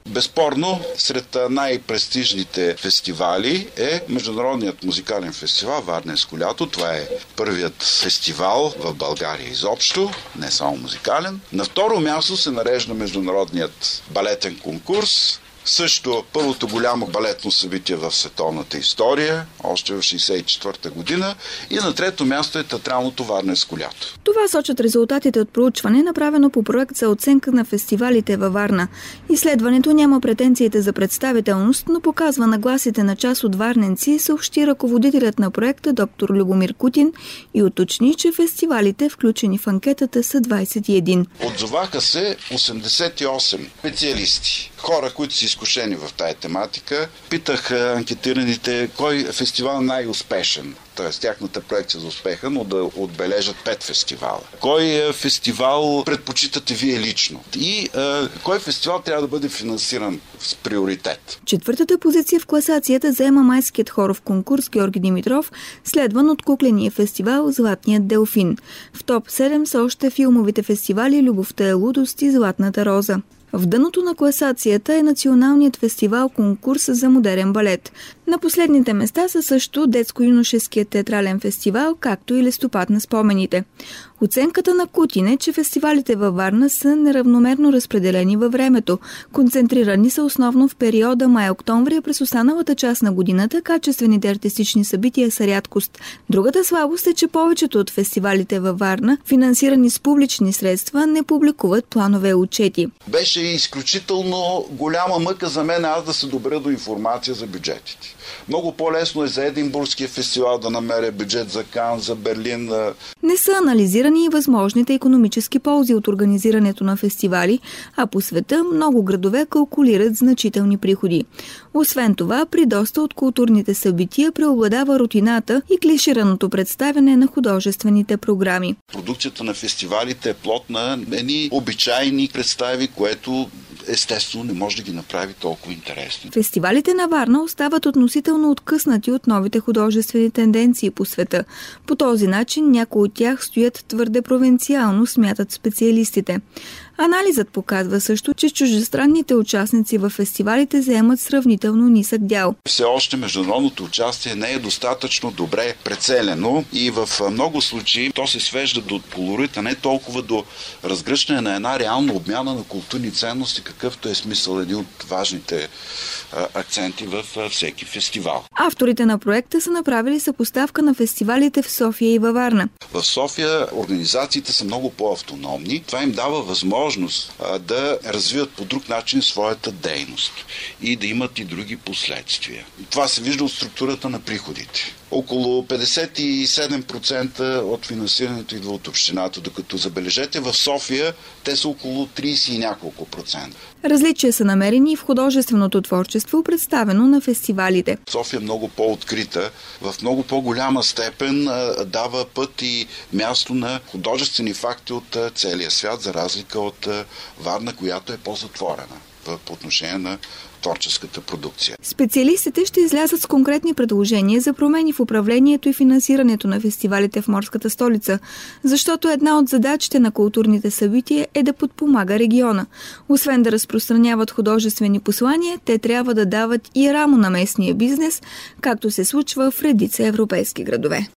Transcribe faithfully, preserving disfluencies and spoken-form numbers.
Безспорно, сред най-престижните фестивали е Международният музикален фестивал Варненско лято. Това е първият фестивал в България изобщо, не само музикален. На второ място се нарежда Международният балетен конкурс. Също първото голямо балетно събитие в световната история, още в шейсет и четвърта година. И на трето място е театралното Варненско лято. Това сочат резултатите от проучване, направено по проект за оценка на фестивалите във Варна. Изследването няма претенциите за представителност, но показва нагласите на част от варненци, съобщи ръководителят на проекта доктор Любомир Кутин и уточни, че фестивалите, включени в анкетата, са двадесет и един. Отзоваха се осемдесет и осем специалисти. Хора, които са изкушени в тая тематика. Питах анкетираните кой фестивал е най-успешен, т.е. тяхната проекция за успеха, но да отбележат пет фестивала. Кой фестивал предпочитате вие лично? И е, кой фестивал трябва да бъде финансиран с приоритет? Четвъртата позиция в класацията заема майският хоров конкурс Георги Димитров, следван от кукления фестивал Златният делфин. В топ седем са още филмовите фестивали Любовта е лудост и Златната роза. В дъното на класацията е Националният фестивал конкурс за модерен балет. На последните места са също Детско-юношеският театрален фестивал, както и Листопад на спомените. Оценката на Кутин е, че фестивалите във Варна са неравномерно разпределени във времето. Концентрирани са основно в периода май-октомври, а през останалата част на годината качествените артистични събития са рядкост. Другата слабост е, че повечето от фестивалите във Варна, финансирани с публични средства, не публикуват планове и отчети. Беше изключително голяма мъка за мен аз да се добра до информация за бюджетите. Много по-лесно е за Единбургския фестивал да намеря бюджет за Кан, за Берлин. Не са анализирани и възможните икономически ползи от организирането на фестивали, а по света много градове калкулират значителни приходи. Освен това, при доста от културните събития преобладава рутината и клишираното представяне на художествените програми. Продукцията на фестивалите е плод на едни обичайни представи, което естествено не може да ги направи толкова интересни. Фестивалите на Варна остават относително откъснати от новите художествени тенденции по света. По този начин някои от тях стоят твърде провинциално, смятат специалистите. Анализът показва също, че чуждестранните участници в фестивалите заемат сравнително нисък дял. Все още международното участие не е достатъчно добре прецелено и в много случаи то се свежда до колорита, не толкова до разгръщане на една реална обмяна на културни ценности, какъвто е смисъл един от важните а, акценти в а, всеки фестивал. Авторите на проекта са направили съпоставка на фестивалите в София и във Варна. В София организациите са много по-автономни. Това им дава възможност да развиват по друг начин своята дейност и да имат и други последствия. Това се вижда от структурата на приходите. Около петдесет и седем процента от финансирането идва от общината, докато забележете в София те са около тридесет и няколко процента. Различия са намерени и в художественото творчество, представено на фестивалите. София е много по-открита, в много по-голяма степен дава път и място на художествени факти от целия свят, за разлика от Варна, която е по-затворена по отношение на творческата продукция. Специалистите ще излязат с конкретни предложения за промени в управлението и финансирането на фестивалите в морската столица, защото една от задачите на културните събития е да подпомага региона. Освен да разпространяват художествени послания, те трябва да дават и рамо на местния бизнес, както се случва в редица европейски градове.